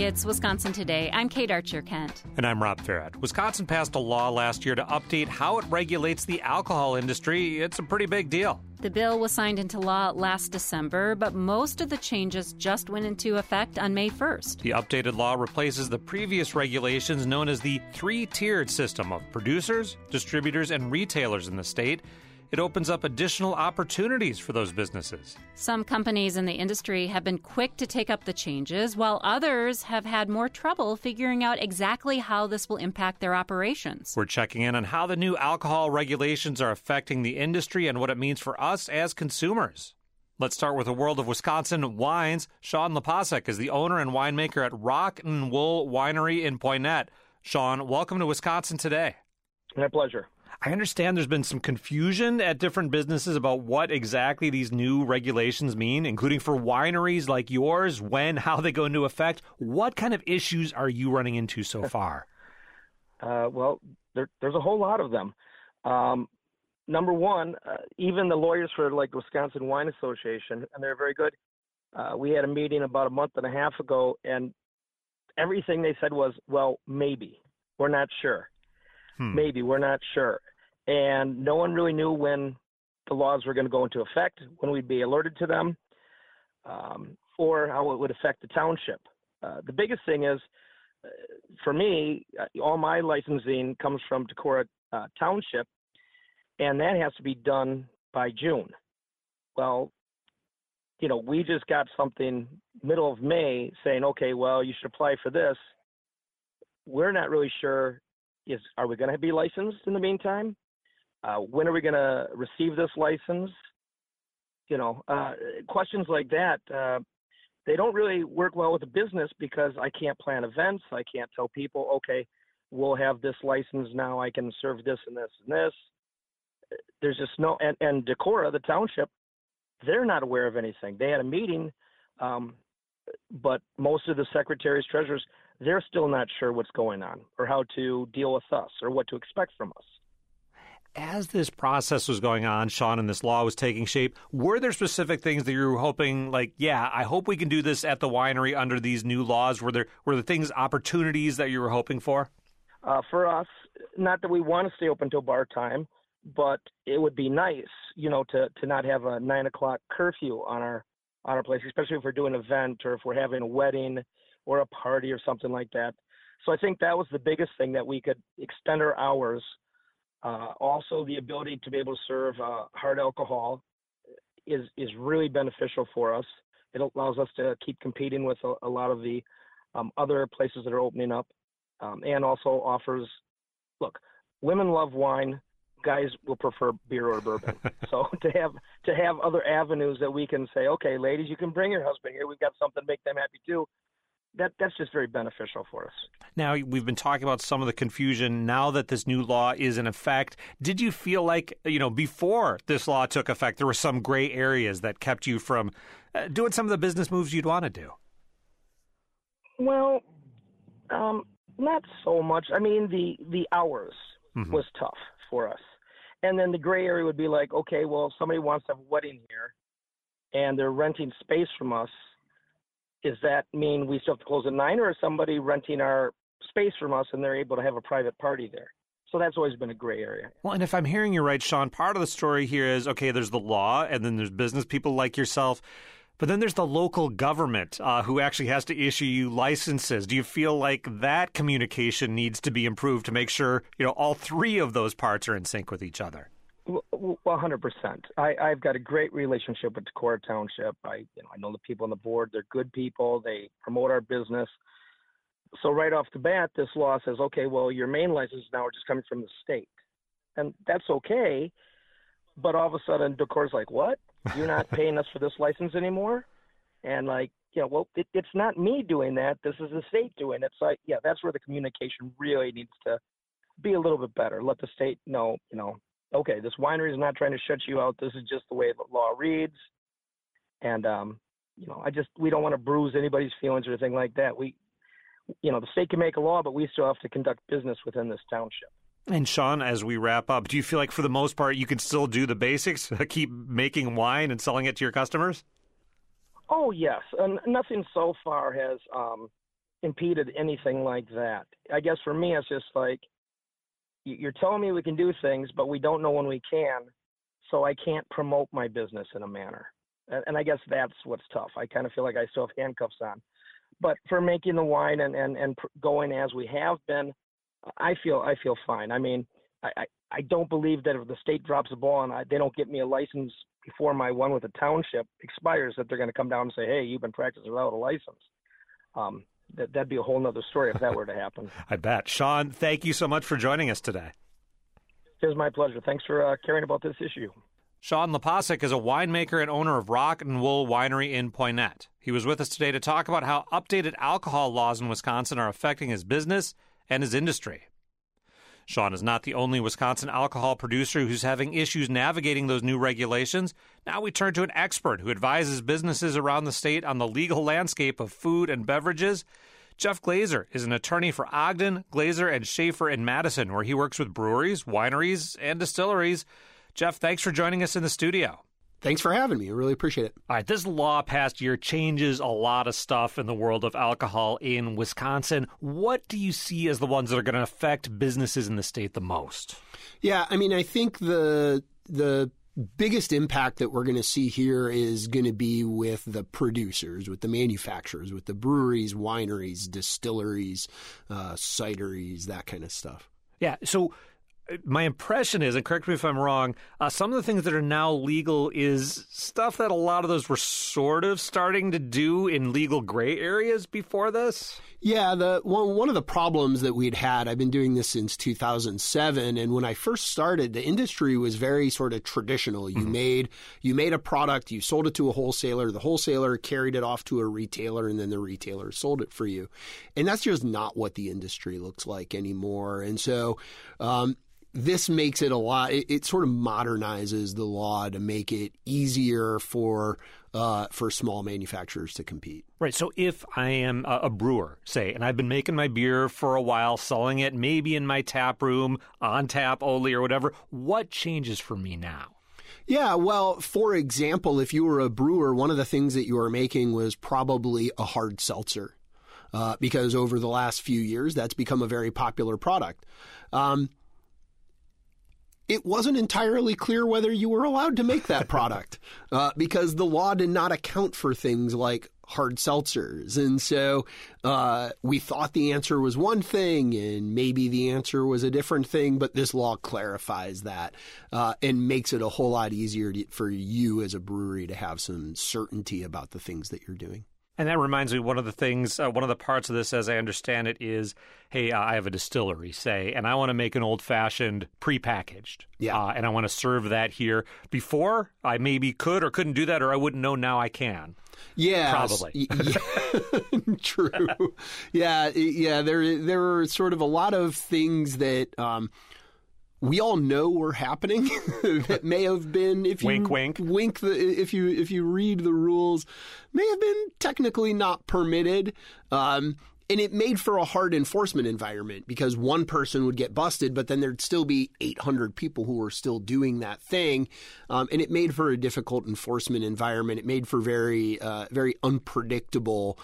It's Wisconsin Today. I'm Kate Archer-Kent. And I'm Rob Farrett. Wisconsin passed a law last year to update how it regulates the alcohol industry. It's a pretty big deal. The bill was signed into law last December, but most of the changes just went into effect on May 1st. The updated law replaces the previous regulations known as the three-tiered system of producers, distributors, and retailers in the state. It opens up additional opportunities for those businesses. Some companies in the industry have been quick to take up the changes, while others have had more trouble figuring out exactly how this will impact their operations. We're checking in on how the new alcohol regulations are affecting the industry and what it means for us as consumers. Let's start with the world of Wisconsin wines. Sean Lepasek is the owner and winemaker at Rock and Wool Winery in Poynette. Sean, welcome to Wisconsin Today. My pleasure. I understand there's been some confusion at different businesses about what exactly these new regulations mean, including for wineries like yours, how they go into effect. What kind of issues are you running into so far? Well, there's a whole lot of them. Number one, even the lawyers for like Wisconsin Wine Association, and they're very good. We had a meeting about a month and a half ago, and everything they said was, well, maybe. We're not sure. Maybe, we're not sure. And no one really knew when the laws were going to go into effect, when we'd be alerted to them, or how it would affect the township. The biggest thing is, for me, all my licensing comes from Decorah Township, and that has to be done by June. Well, we just got something middle of May saying, okay, well, you should apply for this. We're not really sure. Are we going to be licensed in the meantime? When are we going to receive this license? Questions like that, they don't really work well with the business because I can't plan events. I can't tell people, okay, we'll have this license now. I can serve this and this and this. There's just no, and Decorah, the township, they're not aware of anything. They had a meeting, but most of the secretaries, treasurers, they're still not sure what's going on or how to deal with us or what to expect from us. As this process was going on, Sean, and this law was taking shape, were there specific things that you were hoping, I hope we can do this at the winery under these new laws? Were there opportunities that you were hoping for? For us, not that we want to stay open till bar time, but it would be nice, to not have a 9 o'clock curfew on our place, especially if we're doing an event or if we're having a wedding or a party or something like that. So I think that was the biggest thing, that we could extend our hours. Also, the ability to be able to serve hard alcohol is really beneficial for us. It allows us to keep competing with a lot of the other places that are opening up, and also offers, women love wine. Guys will prefer beer or bourbon. So to have other avenues that we can say, okay, ladies, you can bring your husband here. We've got something to make them happy too. That's just very beneficial for us. Now, we've been talking about some of the confusion now that this new law is in effect. Did you feel like, before this law took effect, there were some gray areas that kept you from doing some of the business moves you'd want to do? Well, not so much. I mean, the hours was tough for us. And then the gray area would be like, okay, well, if somebody wants to have a wedding here and they're renting space from us, does that mean we still have to close at 9, or is somebody renting our space from us and they're able to have a private party there? So that's always been a gray area. Well, and if I'm hearing you right, Sean, part of the story here is, okay, there's the law, and then there's business people like yourself, but then there's the local government who actually has to issue you licenses. Do you feel like that communication needs to be improved to make sure, all three of those parts are in sync with each other? Well, 100%. I've got a great relationship with Decorah Township. I know the people on the board. They're good people. They promote our business. So right off the bat, this law says, okay, well, your main license now are just coming from the state. And that's okay. But all of a sudden, Decorah's like, what? You're not paying us for this license anymore? And it's not me doing that. This is the state doing it. So that's where the communication really needs to be a little bit better. Let the state know, okay, this winery is not trying to shut you out. This is just the way the law reads. And, we don't want to bruise anybody's feelings or anything like that. The state can make a law, but we still have to conduct business within this township. And Sean, as we wrap up, do you feel like for the most part you can still do the basics, keep making wine and selling it to your customers? Oh, yes. And nothing so far has impeded anything like that. I guess for me, it's just like, you're telling me we can do things, but we don't know when we can, so I can't promote my business in a manner. And I guess that's what's tough. I kind of feel like I still have handcuffs on. But for making the wine and going as we have been, I feel fine. I mean, I don't believe that if the state drops the ball and they don't get me a license before my one with the township expires, that they're going to come down and say, hey, you've been practicing without a license. That'd be a whole nother story if that were to happen. I bet. Sean, thank you so much for joining us today. It was my pleasure. Thanks for caring about this issue. Sean Lepasek is a winemaker and owner of Rock and Wool Winery in Poynette. He was with us today to talk about how updated alcohol laws in Wisconsin are affecting his business and his industry. Sean is not the only Wisconsin alcohol producer who's having issues navigating those new regulations. Now we turn to an expert who advises businesses around the state on the legal landscape of food and beverages. Jeff Glazer is an attorney for Ogden, Glazer, and Schaefer in Madison, where he works with breweries, wineries, and distilleries. Jeff, thanks for joining us in the studio. Thanks for having me. I really appreciate it. All right, this law passed year changes a lot of stuff in the world of alcohol in Wisconsin. What do you see as the ones that are going to affect businesses in the state the most? Yeah, I mean, I think the biggest impact that we're going to see here is going to be with the producers, with the manufacturers, with the breweries, wineries, distilleries, cideries, that kind of stuff. Yeah, so my impression is, and correct me if I'm wrong, some of the things that are now legal is stuff that a lot of those were sort of starting to do in legal gray areas before this? Yeah, one of the problems that we'd had, I've been doing this since 2007, and when I first started, the industry was very sort of traditional. You made a product, you sold it to a wholesaler, the wholesaler carried it off to a retailer, and then the retailer sold it for you. And that's just not what the industry looks like anymore. And so this makes it it sort of modernizes the law to make it easier for small manufacturers to compete. Right. So if I am a brewer, say, and I've been making my beer for a while, selling it maybe in my tap room, on tap only or whatever, what changes for me now? Yeah, well, for example, if you were a brewer, one of the things that you were making was probably a hard seltzer, because over the last few years, that's become a very popular product. It wasn't entirely clear whether you were allowed to make that product because the law did not account for things like hard seltzers. And so we thought the answer was one thing and maybe the answer was a different thing, but this law clarifies that and makes it a whole lot easier for you as a brewery to have some certainty about the things that you're doing. And that reminds me, one of the parts of this, as I understand it, is, hey, I have a distillery, say, and I want to make an old-fashioned prepackaged. Yeah. And I want to serve that here. Before, I maybe could or couldn't do that, or I wouldn't know. Now I can. Yeah, probably. True. Yeah. There are sort of a lot of things that we all know were happening that may have been, if you wink. If you read the rules, may have been technically not permitted. And it made for a hard enforcement environment because one person would get busted, but then there'd still be 800 people who were still doing that thing. And it made for a difficult enforcement environment. It made for very unpredictable.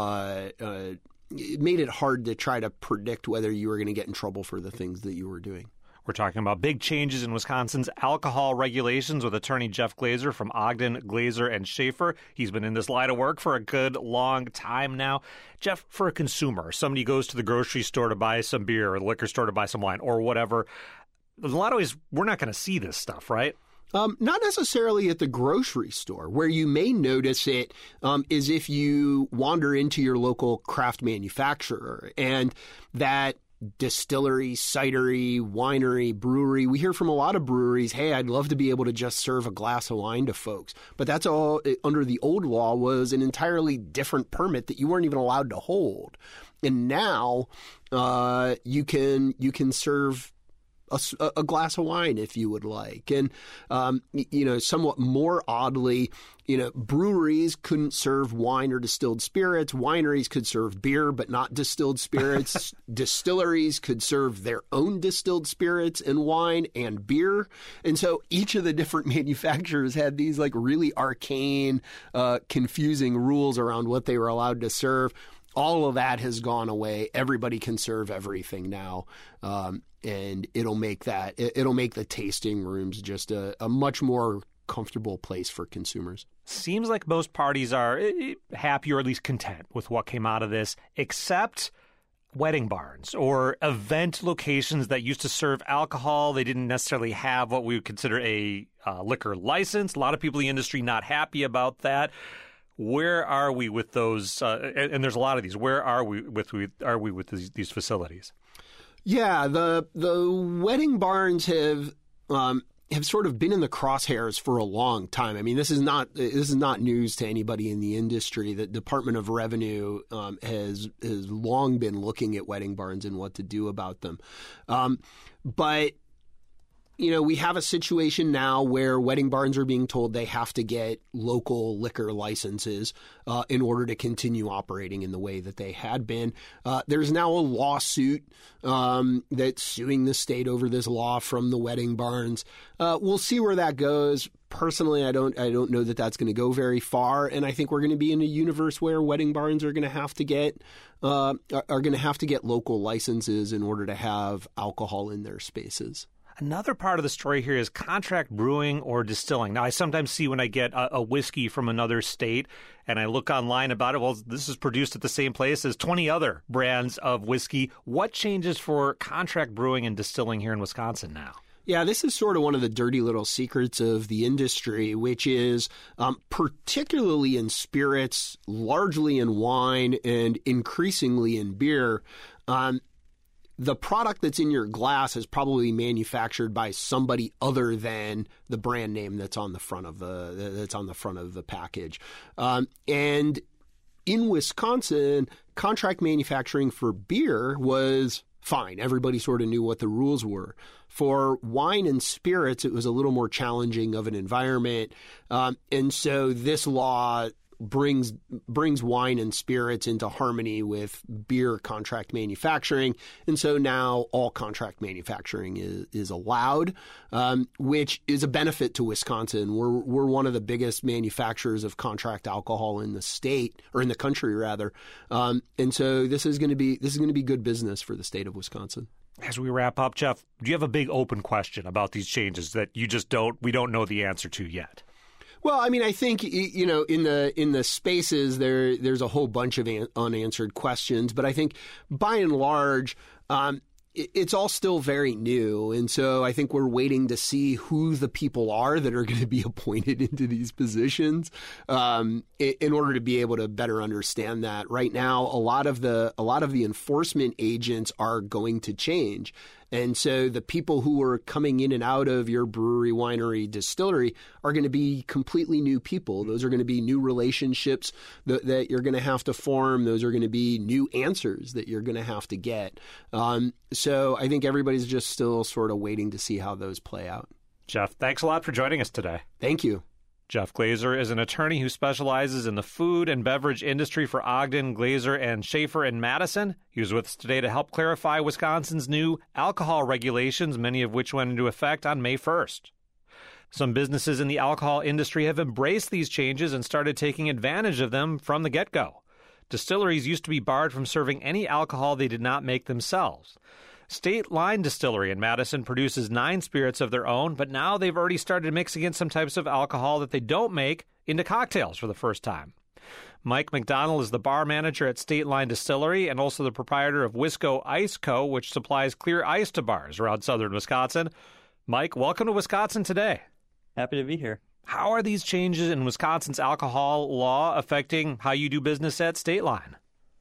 It made it hard to try to predict whether you were going to get in trouble for the things that you were doing. We're talking about big changes in Wisconsin's alcohol regulations with attorney Jeff Glazer from Ogden, Glazer, and Schaefer. He's been in this line of work for a good long time now. Jeff, for a consumer, somebody goes to the grocery store to buy some beer or the liquor store to buy some wine or whatever, in a lot of ways, we're not going to see this stuff, right? Not necessarily at the grocery store. Where you may notice it is if you wander into your local craft manufacturer and that distillery, cidery, winery, brewery. We hear from a lot of breweries, hey, I'd love to be able to just serve a glass of wine to folks. But that's all under the old law was an entirely different permit that you weren't even allowed to hold. And now you can serve a glass of wine if you would like. And, somewhat more oddly, breweries couldn't serve wine or distilled spirits. Wineries could serve beer, but not distilled spirits. Distilleries could serve their own distilled spirits and wine and beer. And so each of the different manufacturers had these like really arcane, confusing rules around what they were allowed to serve. all of that has gone away. Everybody can serve everything now, and it'll make the tasting rooms just a much more comfortable place for consumers. Seems like most parties are happy or at least content with what came out of this, except wedding barns or event locations that used to serve alcohol. They didn't necessarily have what we would consider a liquor license. A lot of people in the industry not happy about that. Where are we with those? And there's a lot of these. Where are we with these facilities? Yeah, the wedding barns have sort of been in the crosshairs for a long time. I mean, this is not news to anybody in the industry. The Department of Revenue has long been looking at wedding barns and what to do about them. But we have a situation now where wedding barns are being told they have to get local liquor licenses in order to continue operating in the way that they had been. There's now a lawsuit that's suing the state over this law from the wedding barns. We'll see where that goes. Personally, I don't know that that's going to go very far, and I think we're going to be in a universe where wedding barns are going to have to get local licenses in order to have alcohol in their spaces. Another part of the story here is contract brewing or distilling. Now, I sometimes see when I get a whiskey from another state and I look online about it, well, this is produced at the same place as 20 other brands of whiskey. What changes for contract brewing and distilling here in Wisconsin now? Yeah, this is sort of one of the dirty little secrets of the industry, which is particularly in spirits, largely in wine, and increasingly in beer. The product that's in your glass is probably manufactured by somebody other than the brand name that's on the front of the package. And in Wisconsin, contract manufacturing for beer was fine. Everybody sort of knew what the rules were. For wine and spirits, it was a little more challenging of an environment. And so this law brings wine and spirits into harmony with beer contract manufacturing. And so now all contract manufacturing is allowed, which is a benefit to Wisconsin. We're one of the biggest manufacturers of contract alcohol in the state, or in the country rather. And so this is going to be good business for the state of Wisconsin. As we wrap up, Jeff, do you have a big open question about these changes that we don't know the answer to yet? Well, I mean, I think, in the spaces there's a whole bunch of unanswered questions, but I think by and large, it's all still very new. And so I think we're waiting to see who the people are that are going to be appointed into these positions in order to be able to better understand that. Right now, a lot of the enforcement agents are going to change. And so the people who are coming in and out of your brewery, winery, distillery are going to be completely new people. Those are going to be new relationships that you're going to have to form. Those are going to be new answers that you're going to have to get. So I think everybody's just still sort of waiting to see how those play out. Jeff, thanks a lot for joining us today. Thank you. Jeff Glazer is an attorney who specializes in the food and beverage industry for Ogden, Glazer, and Schaefer in Madison. He was with us today to help clarify Wisconsin's new alcohol regulations, many of which went into effect on May 1st. Some businesses in the alcohol industry have embraced these changes and started taking advantage of them from the get-go. Distilleries used to be barred from serving any alcohol they did not make themselves. State Line Distillery in Madison produces 9 spirits of their own, but now they've already started mixing in some types of alcohol that they don't make into cocktails for the first time. Mike McDonald is the bar manager at State Line Distillery and also the proprietor of Wisco Ice Co., which supplies clear ice to bars around southern Wisconsin. Mike, welcome to Wisconsin Today. Happy to be here. How are these changes in Wisconsin's alcohol law affecting how you do business at State Line?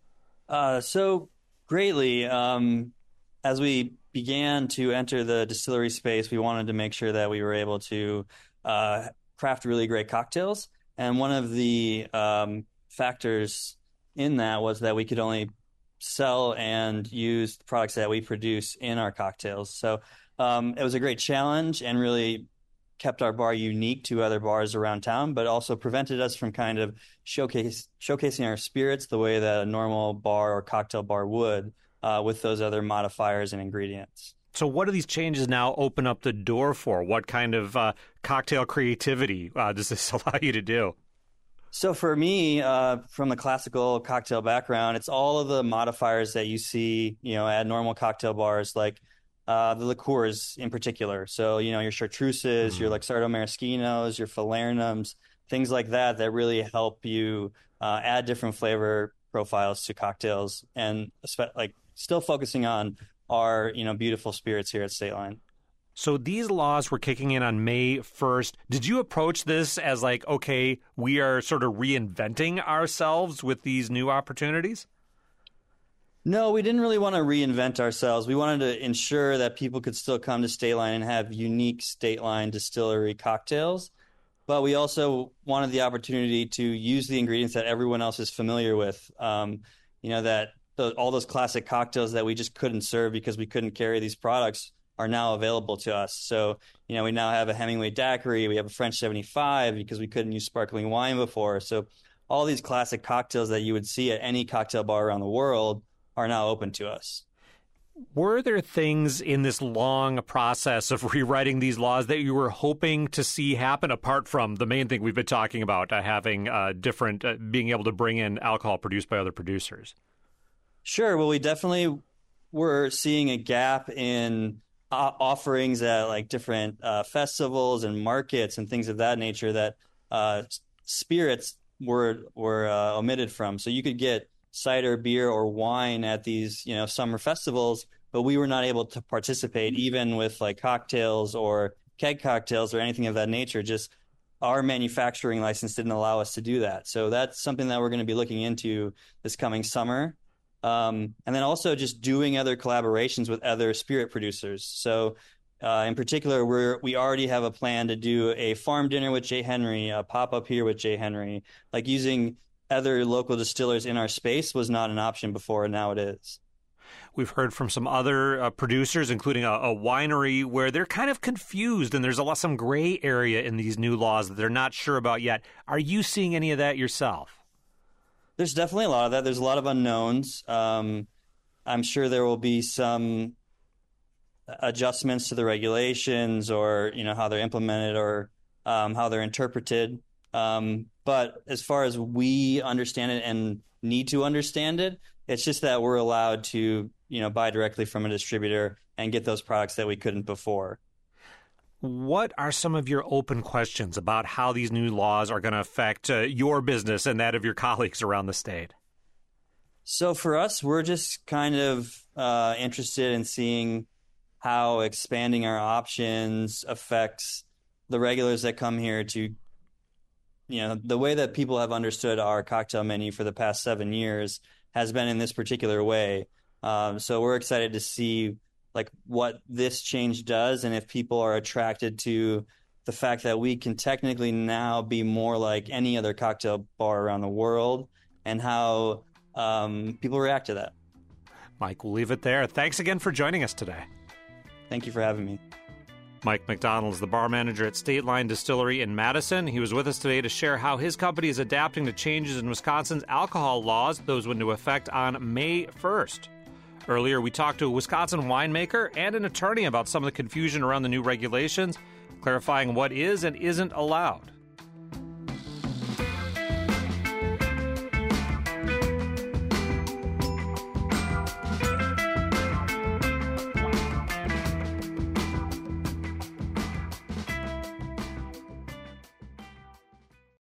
So greatly. As we began to enter the distillery space, we wanted to make sure that we were able to craft really great cocktails. And one of the factors in that was that we could only sell and use products that we produce in our cocktails. So it was a great challenge and really kept our bar unique to other bars around town, but also prevented us from kind of showcasing our spirits the way that a normal bar or cocktail bar would. With those other modifiers and ingredients. So what do these changes now open up the door for? What kind of cocktail creativity does this allow you to do? So for me, from the classical cocktail background, it's all of the modifiers that you see, at normal cocktail bars, like the liqueurs in particular. So, your chartreuses, your Luxardo Maraschinos, your Falernums, things like that really help you add different flavor profiles to cocktails, and still focusing on our, beautiful spirits here at State Line. So these laws were kicking in on May 1st. Did you approach this as okay, we are sort of reinventing ourselves with these new opportunities? No, we didn't really want to reinvent ourselves. We wanted to ensure that people could still come to State Line and have unique State Line distillery cocktails. But we also wanted the opportunity to use the ingredients that everyone else is familiar with. That all those classic cocktails that we just couldn't serve because we couldn't carry these products are now available to us. So, we now have a Hemingway Daiquiri, we have a French 75 because we couldn't use sparkling wine before. So all these classic cocktails that you would see at any cocktail bar around the world are now open to us. Were there things in this long process of rewriting these laws that you were hoping to see happen, apart from the main thing we've been talking about, having being able to bring in alcohol produced by other producers? Sure. Well, we definitely were seeing a gap in offerings at different festivals and markets and things of that nature that spirits were omitted from. So you could get cider, beer, or wine at these summer festivals, but we were not able to participate even with cocktails or keg cocktails or anything of that nature. Just our manufacturing license didn't allow us to do that. So that's something that we're going to be looking into this coming summer. And then also just doing other collaborations with other spirit producers. So in particular, we already have a plan to do a farm dinner with J. Henry, a pop-up here with J. Henry. Using other local distillers in our space was not an option before, and now it is. We've heard from some other producers, including a winery, where they're kind of confused and there's some gray area in these new laws that they're not sure about yet. Are you seeing any of that yourself? There's definitely a lot of that. There's a lot of unknowns. I'm sure there will be some adjustments to the regulations or, how they're implemented or how they're interpreted. But as far as we understand it and need to understand it, it's just that we're allowed to, buy directly from a distributor and get those products that we couldn't before. What are some of your open questions about how these new laws are going to affect your business and that of your colleagues around the state? So for us, we're just kind of interested in seeing how expanding our options affects the regulars that come here to, the way that people have understood our cocktail menu for the past 7 years has been in this particular way. So we're excited to see what this change does and if people are attracted to the fact that we can technically now be more like any other cocktail bar around the world and how people react to that. Mike, we'll leave it there. Thanks again for joining us today. Thank you for having me. Mike McDonald is the bar manager at State Line Distillery in Madison. He was with us today to share how his company is adapting to changes in Wisconsin's alcohol laws. Those went into effect on May 1st. Earlier, we talked to a Wisconsin winemaker and an attorney about some of the confusion around the new regulations, clarifying what is and isn't allowed.